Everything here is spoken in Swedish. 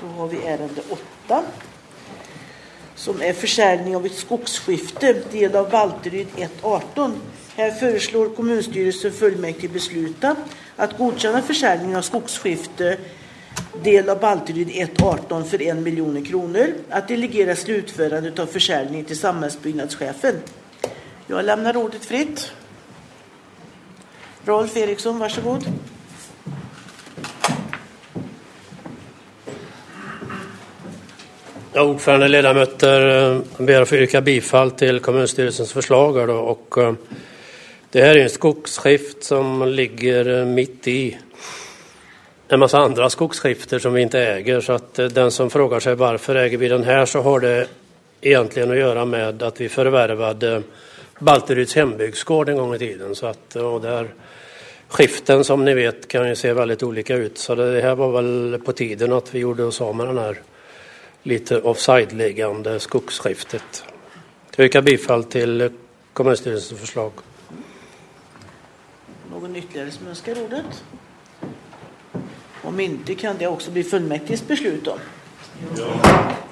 Då har vi ärende 8. Som är försäljning av ett skogsskifte, del av Valteryd 1:18. Här föreslår kommunstyrelsen fullmäktige besluta att godkänna försäljning av skogsskifte, del av Valteryd 1:18 för 1 miljon kronor. Att delegera slutförandet av försäljning till samhällsbyggnadschefen. Jag lämnar ordet fritt. Rolf Eriksson, varsågod. Ja, ordförande, ledamöter, ber att få yrka bifall till kommunstyrelsens förslag. Och det här är en skogsskift som ligger mitt i en massa andra skogsskifter som vi inte äger. Så att den som frågar sig varför äger vi den här, så har det egentligen att göra med att vi förvärvade Valteryds hembygdsgård en gång i tiden. Så att, och där skiften, som ni vet, kan ju se väldigt olika ut. Så det här var väl på tiden att vi gjorde oss av med den här lite offside-liggande skogsskiftet. Jag yrkar bifall till kommunstyrelsens förslag. Någon ytterligare som önskar ordet? Om inte kan det också bli fullmäktiges beslut om. Ja.